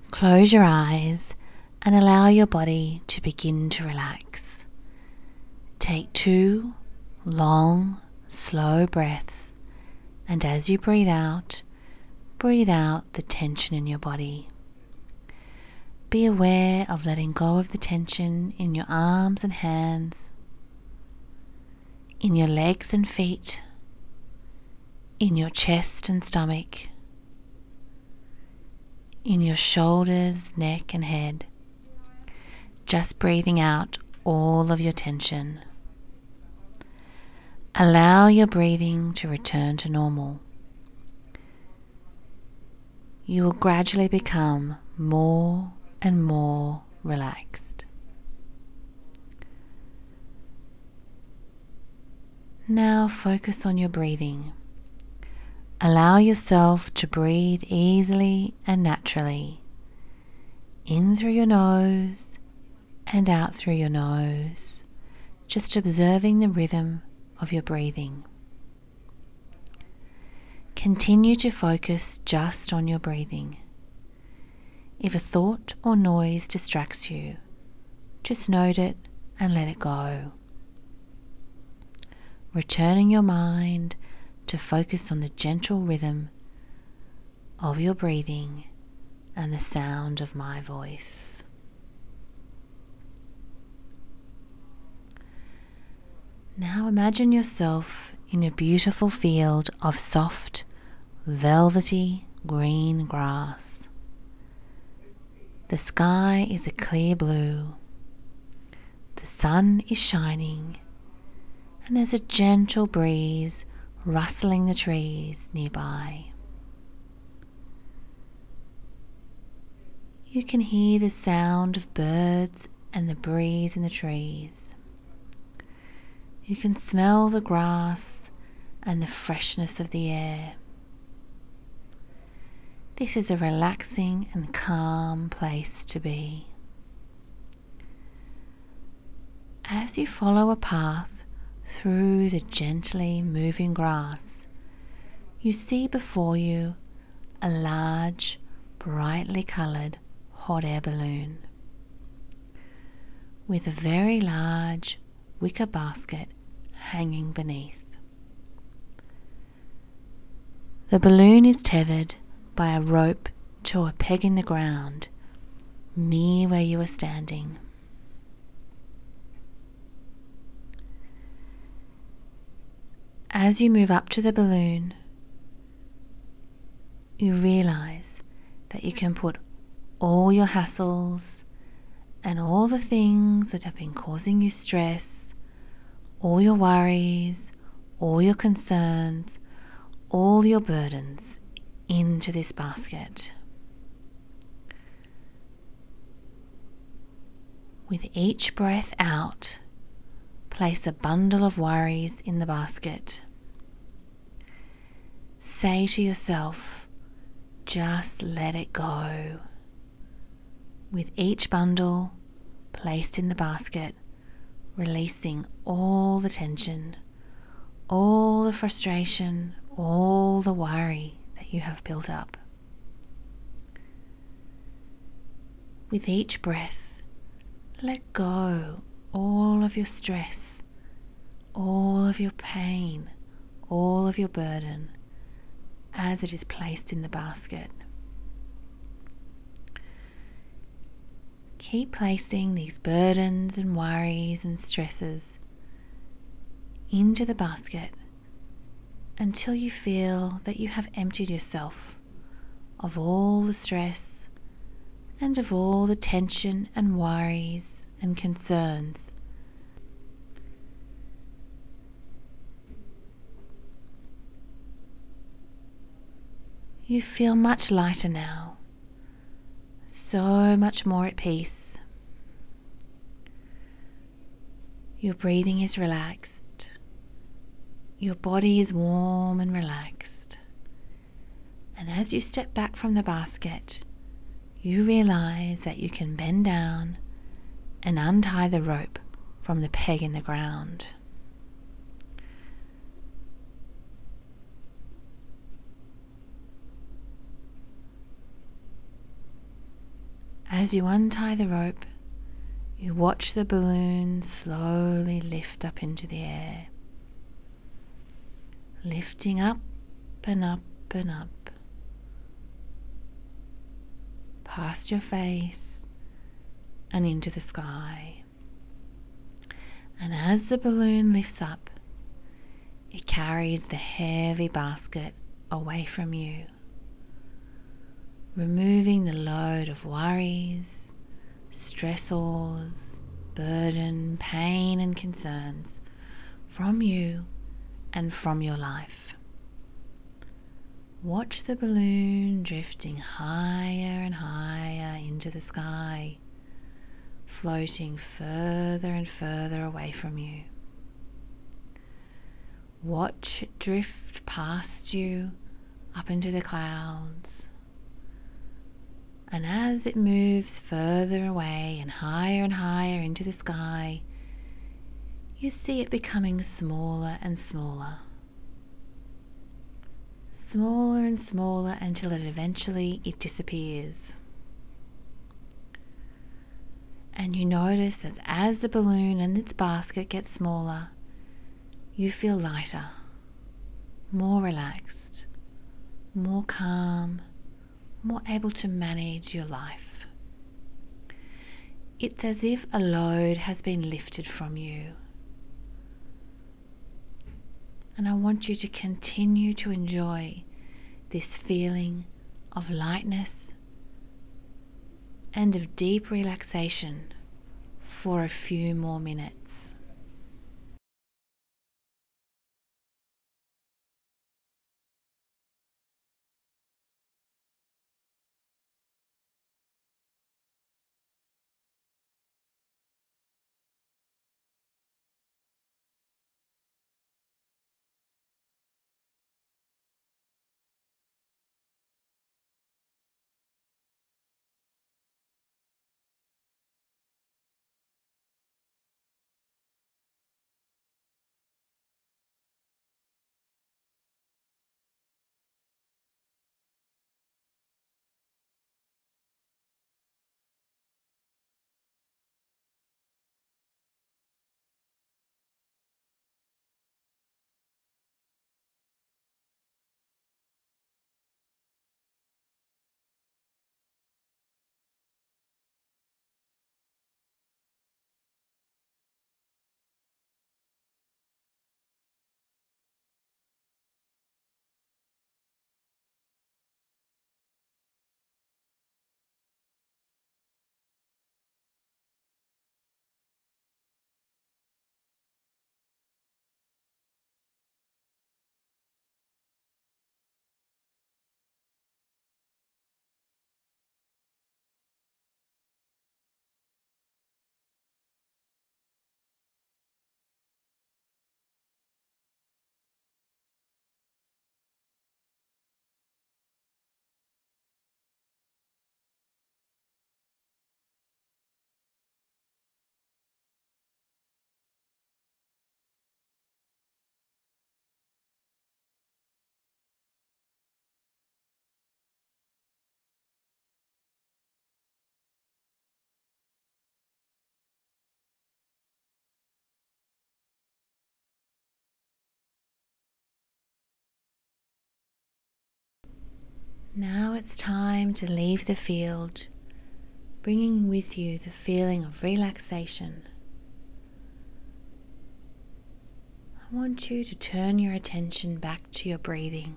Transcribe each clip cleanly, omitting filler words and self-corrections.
Close your eyes and allow your body to begin to relax. Take 2 long, slow breaths, and as you breathe out the tension in your body. Be aware of letting go of the tension in your arms and hands, in your legs and feet, in your chest and stomach, in your shoulders, neck and head. Just breathing out all of your tension. Allow your breathing to return to normal. You will gradually become more and more relaxed. Now focus on your breathing. Allow yourself to breathe easily and naturally, in through your nose and out through your nose, just observing the rhythm of your breathing. Continue to focus just on your breathing. If a thought or noise distracts you, just note it and let it go. Returning your mind to focus on the gentle rhythm of your breathing and the sound of my voice. Now imagine yourself in a beautiful field of soft, velvety green grass. The sky is a clear blue. The sun is shining, and there's a gentle breeze rustling the trees nearby. You can hear the sound of birds and the breeze in the trees. You can smell the grass and the freshness of the air. This is a relaxing and calm place to be. As you follow a path through the gently moving grass, you see before you a large, brightly coloured hot air balloon with a very large wicker basket hanging beneath. The balloon is tethered by a rope to a peg in the ground near where you are standing. As you move up to the balloon, you realize that you can put all your hassles and all the things that have been causing you stress, all your worries, all your concerns, all your burdens into this basket. With each breath out, place a bundle of worries in the basket. Say to yourself, just let it go. With each bundle placed in the basket, releasing all the tension, all the frustration, all the worry that you have built up. With each breath, let go all of your stress, all of your pain, all of your burden as it is placed in the basket. Keep placing these burdens and worries and stresses into the basket until you feel that you have emptied yourself of all the stress and of all the tension and worries and concerns. You feel much lighter now, so much more at peace. Your breathing is relaxed. Your body is warm and relaxed. And as you step back from the basket, you realize that you can bend down and untie the rope from the peg in the ground. as you untie the rope, you watch the balloon slowly lift up into the air, lifting up and up and up, past your face and into the sky. And as the balloon lifts up, it carries the heavy basket away from you, removing the load of worries, stressors, burden, pain and concerns from you and from your life. Watch the balloon drifting higher and higher into the sky, floating further and further away from you. Watch it drift past you up into the clouds. And as it moves further away and higher into the sky, you see it becoming smaller and smaller. Smaller and smaller until eventually it disappears. And you notice that as the balloon and its basket gets smaller, you feel lighter, more relaxed, more calm, more able to manage your life. It's as if a load has been lifted from you. And I want you to continue to enjoy this feeling of lightness and of deep relaxation for a few more minutes. Now it's time to leave the field, bringing with you the feeling of relaxation. I want you to turn your attention back to your breathing.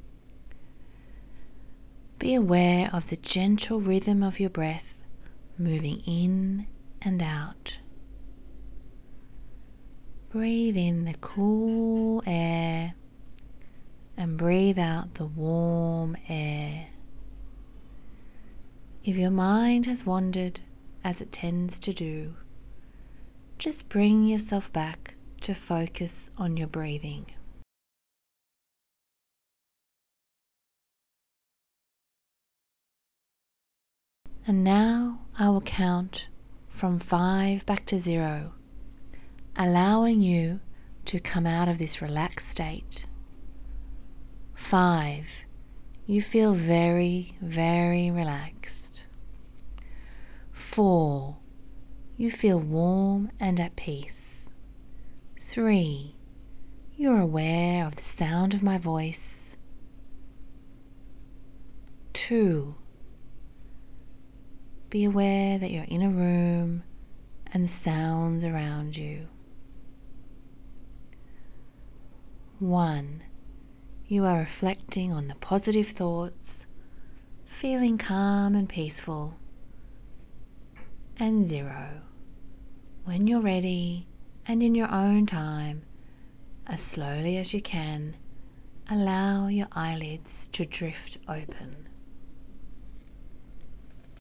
Be aware of the gentle rhythm of your breath moving in and out. Breathe in the cool air and breathe out the warm air. If your mind has wandered, as it tends to do, just bring yourself back to focus on your breathing. And now I will count from 5 back to 0, allowing you to come out of this relaxed state. 5. You feel very, very relaxed. 4. You feel warm and at peace. 3. You're aware of the sound of my voice. 2. Be aware that you're in a room and the sounds around you. 1. You are reflecting on the positive thoughts, feeling calm and peaceful. And 0. When you're ready and in your own time, as slowly as you can, allow your eyelids to drift open.